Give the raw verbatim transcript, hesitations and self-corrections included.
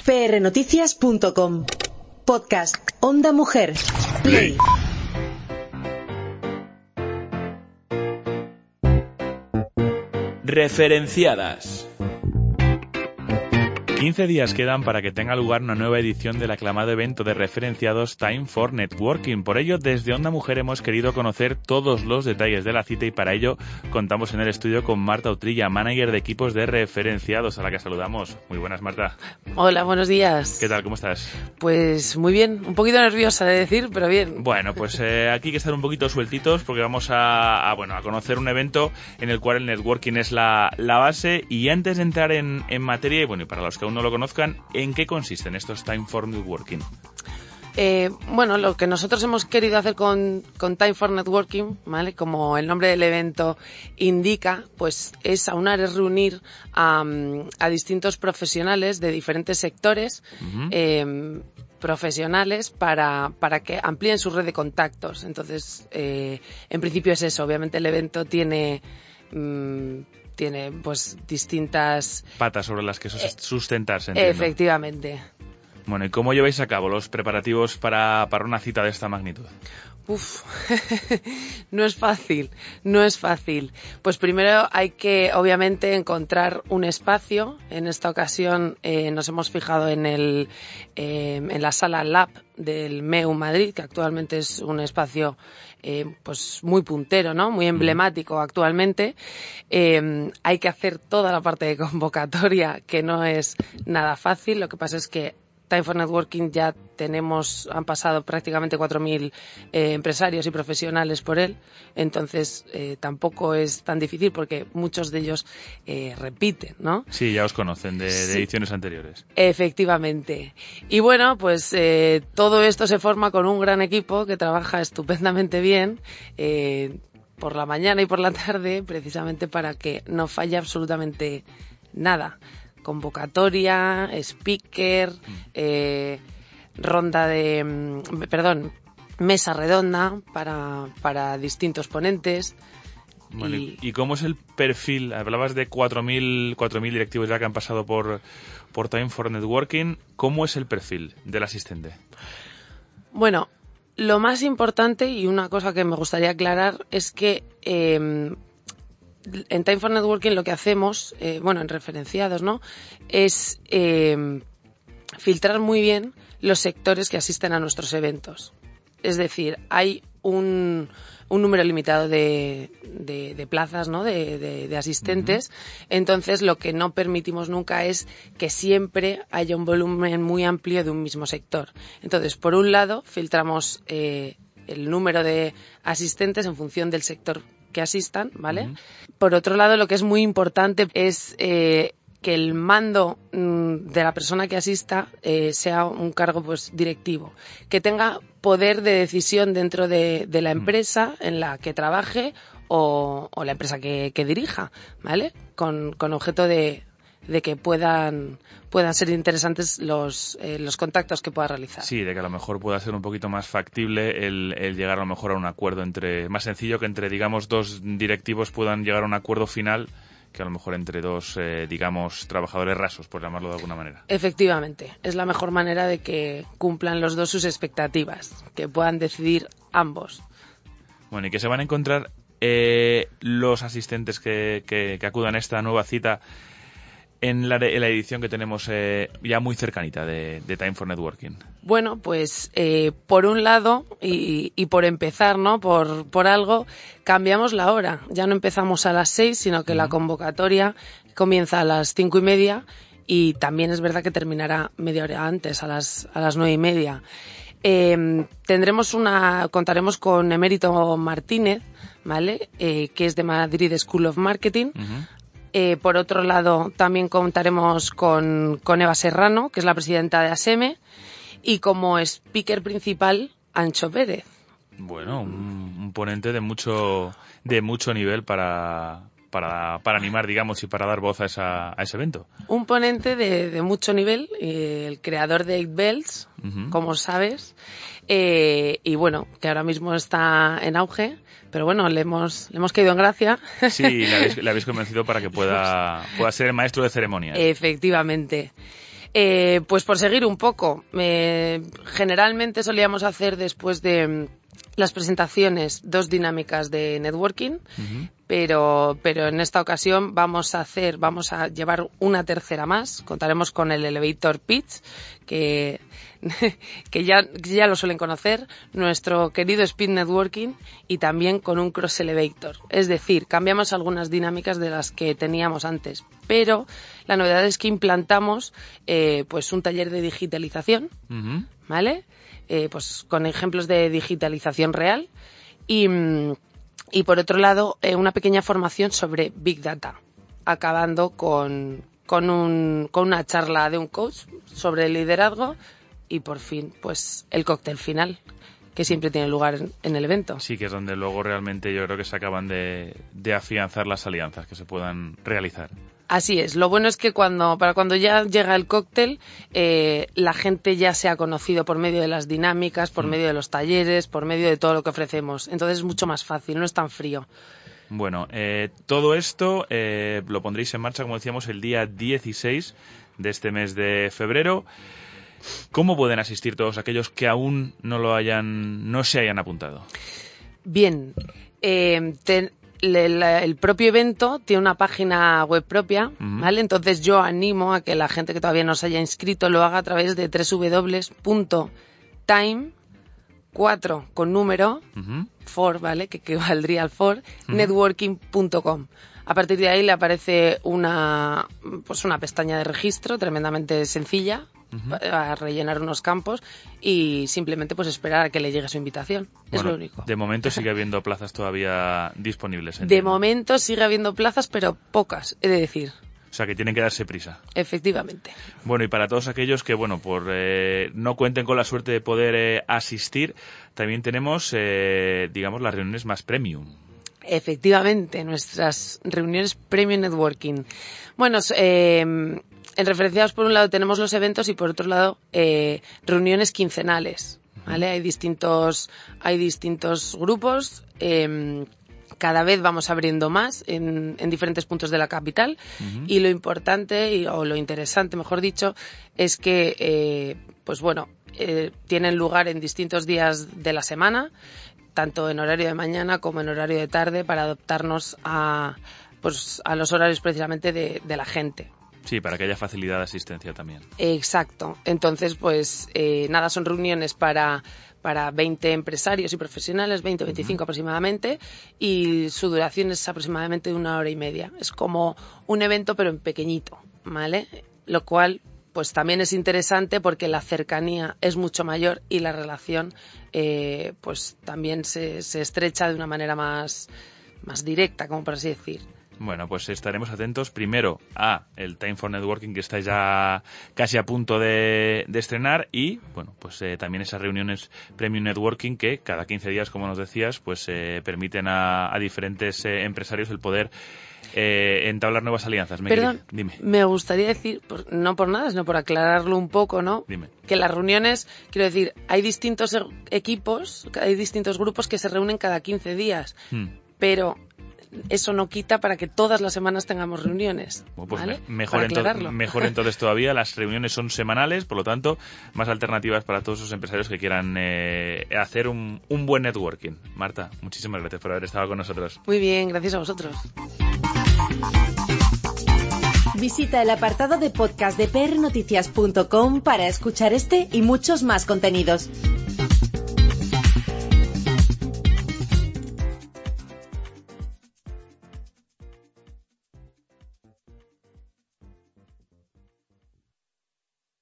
pe erre noticias punto com. Podcast Onda Mujer. Play. Referenciadas. quince días quedan para que tenga lugar una nueva edición del aclamado evento de referenciados Time for Networking. Por ello, desde Onda Mujer hemos querido conocer todos los detalles de la cita y para ello contamos en el estudio con Marta Utrilla, manager de equipos de referenciados, a la que saludamos. Muy buenas, Marta. Hola, buenos días. ¿Qué tal? ¿Cómo estás? Pues muy bien, un poquito nerviosa de decir, pero bien. Bueno, pues eh, aquí hay que estar un poquito sueltitos porque vamos a, a, bueno, a conocer un evento en el cual el networking es la, la base y antes de entrar en, en materia, y bueno, y para los que aún no lo conozcan, ¿en qué consisten estos Time for Networking? Eh, bueno, lo que nosotros hemos querido hacer con, con Time for Networking, ¿vale? Como el nombre del evento indica, pues es aunar, es reunir a, a distintos profesionales de diferentes sectores, uh-huh. eh, profesionales para, para que amplíen su red de contactos. Entonces, eh, en principio es eso. Obviamente el evento tiene... Mmm, tiene pues distintas patas sobre las que sustentarse. Entiendo. Efectivamente. Bueno, ¿y cómo lleváis a cabo los preparativos para, para una cita de esta magnitud? Uf, no es fácil, no es fácil. Pues primero hay que, obviamente, encontrar un espacio. En esta ocasión eh, nos hemos fijado en el eh, en la sala Lab del M E U Madrid, que actualmente es un espacio eh, pues muy puntero, ¿no? Muy emblemático actualmente. Eh, hay que hacer toda la parte de convocatoria, que no es nada fácil. Lo que pasa es que Time for Networking ya tenemos, han pasado prácticamente cuatro mil eh, empresarios y profesionales por él, entonces eh, tampoco es tan difícil porque muchos de ellos eh, repiten, ¿no? Sí, ya os conocen de, de sí. ediciones anteriores. Efectivamente. Y bueno, pues eh, todo esto se forma con un gran equipo que trabaja estupendamente bien, eh, por la mañana y por la tarde, precisamente para que no falle absolutamente nada. Convocatoria, speaker, eh, ronda de, perdón, mesa redonda para, para distintos ponentes. Bueno, y, ¿Y cómo es el perfil? Hablabas de cuatro mil directivos ya que han pasado por, por Time for Networking. ¿Cómo es el perfil del asistente? Bueno, lo más importante y una cosa que me gustaría aclarar es que eh, en Time for Networking lo que hacemos, eh, bueno, en referenciados, ¿no? Es eh, filtrar muy bien los sectores que asisten a nuestros eventos. Es decir, hay un, un número limitado de, de, de plazas, ¿no? De, de, de asistentes. Uh-huh. Entonces, lo que no permitimos nunca es que siempre haya un volumen muy amplio de un mismo sector. Entonces, por un lado, filtramos eh, el número de asistentes en función del sector que asistan, ¿vale? Uh-huh. Por otro lado, lo que es muy importante es eh, que el mando mmm, de la persona que asista eh, sea un cargo pues directivo, que tenga poder de decisión dentro de, de la empresa en la que trabaje o, o la empresa que, que dirija, ¿vale? Con, con objeto de, de que puedan puedan ser interesantes los eh, los contactos que pueda realizar. Sí, de que a lo mejor pueda ser un poquito más factible el, el llegar a lo mejor a un acuerdo entre, más sencillo que entre, digamos, dos directivos puedan llegar a un acuerdo final que a lo mejor entre dos, eh, digamos, trabajadores rasos, por llamarlo de alguna manera. Efectivamente, es la mejor manera de que cumplan los dos sus expectativas, que puedan decidir ambos. Bueno, y que se van a encontrar eh, los asistentes que, que, que acudan a esta nueva cita en la, en la edición que tenemos eh, ya muy cercanita de, de Time for Networking. Bueno, pues eh, por un lado, y, y por empezar, ¿no? Por, por algo, cambiamos la hora. Ya no empezamos a las seis, sino que uh-huh. la convocatoria comienza a las cinco y media y también es verdad que terminará media hora antes, a las, a las nueve y media. Eh, tendremos una, contaremos con Emérito Martínez, ¿vale? Eh, que es de Madrid School of Marketing. Uh-huh. Eh, por otro lado, también contaremos con, con Eva Serrano, que es la presidenta de ASEME, y como speaker principal, Ancho Pérez. Bueno, un, un ponente de mucho de mucho nivel para, para, para animar, digamos, y para dar voz a, esa, a ese evento. Un ponente de, de mucho nivel, eh, el creador de Eight Bells, uh-huh. como sabes, eh, y bueno, que ahora mismo está en auge. Pero bueno, le hemos, le hemos caído en gracia. Sí, le habéis, le habéis convencido para que pueda, pueda ser el maestro de ceremonias. Efectivamente. Eh, pues por seguir un poco, eh, generalmente solíamos hacer después de las presentaciones dos dinámicas de networking, uh-huh. pero, pero en esta ocasión vamos a hacer, vamos a llevar una tercera más. Contaremos con el Elevator Pitch, que, que ya, ya lo suelen conocer, nuestro querido Speed Networking, y también con un Cross Elevator. Es decir, cambiamos algunas dinámicas de las que teníamos antes, pero la novedad es que implantamos eh, pues un taller de digitalización, uh-huh. ¿vale? Eh, pues con ejemplos de digitalización real y, y por otro lado eh, una pequeña formación sobre Big Data, acabando con, con, un, con una charla de un coach sobre el liderazgo y por fin pues el cóctel final, que siempre tiene lugar en, en el evento. Sí, que es donde luego realmente yo creo que se acaban de, de afianzar las alianzas que se puedan realizar. Así es. Lo bueno es que cuando para cuando ya llega el cóctel, eh, la gente ya se ha conocido por medio de las dinámicas, por mm. medio de los talleres, por medio de todo lo que ofrecemos. Entonces es mucho más fácil, no es tan frío. Bueno, eh, todo esto eh, lo pondréis en marcha, como decíamos, el día dieciséis de este mes de febrero. ¿Cómo pueden asistir todos aquellos que aún no lo hayan, no se hayan apuntado? Bien, eh, te, El, el propio evento tiene una página web propia, uh-huh. ¿vale? Entonces yo animo a que la gente que todavía no se haya inscrito lo haga a través de doble u doble u doble u punto time cuatro con número uh-huh. for, ¿vale? Que equivaldría al for, uh-huh. networking punto com. A partir de ahí le aparece una pues una pestaña de registro tremendamente sencilla, uh-huh. a rellenar unos campos y simplemente pues esperar a que le llegue su invitación. Bueno, es lo único. De momento sigue habiendo plazas todavía disponibles. ¿Entiendo? De momento sigue habiendo plazas, pero pocas, he de decir. O sea, que tienen que darse prisa. Efectivamente. Bueno, y para todos aquellos que, bueno, por eh, no cuenten con la suerte de poder eh, asistir, también tenemos, eh, digamos, las reuniones más premium. Efectivamente, nuestras reuniones Premium Networking. Bueno, eh, en referenciados por un lado tenemos los eventos y por otro lado eh, reuniones quincenales, ¿vale? Hay distintos, hay distintos grupos. Eh, cada vez vamos abriendo más en, en diferentes puntos de la capital uh-huh. y lo importante y, o lo interesante, mejor dicho, es que, eh, pues bueno, eh, tienen lugar en distintos días de la semana, tanto en horario de mañana como en horario de tarde, para adaptarnos a, pues, a los horarios precisamente de, de la gente. Sí, para que haya facilidad de asistencia también. Exacto. Entonces, pues eh, nada, son reuniones para, para veinte empresarios y profesionales, veinte o veinticinco uh-huh. aproximadamente, y su duración es aproximadamente de una hora y media. Es como un evento, pero en pequeñito, ¿vale? Lo cual pues también es interesante porque la cercanía es mucho mayor y la relación eh, pues también se, se estrecha de una manera más, más directa, como por así decir. Bueno, pues estaremos atentos primero a el Time for Networking, que está ya casi a punto de, de estrenar, y bueno, pues eh, también esas reuniones Premium Networking que cada quince días, como nos decías, pues eh, permiten a, a diferentes eh, empresarios el poder eh, entablar nuevas alianzas. Me Perdón, dime. Me gustaría decir, por, no por nada, sino por aclararlo un poco, ¿no? Dime. Que las reuniones, quiero decir, hay distintos equipos, hay distintos grupos que se reúnen cada quince días, hmm. pero eso no quita para que todas las semanas tengamos reuniones. Bueno, pues ¿vale? me, mejor, ento- mejor entonces todavía. Las reuniones son semanales, por lo tanto, más alternativas para todos esos empresarios que quieran eh, hacer un, un buen networking. Marta, muchísimas gracias por haber estado con nosotros. Muy bien, gracias a vosotros. Visita el apartado de podcast de p r noticias punto com para escuchar este y muchos más contenidos.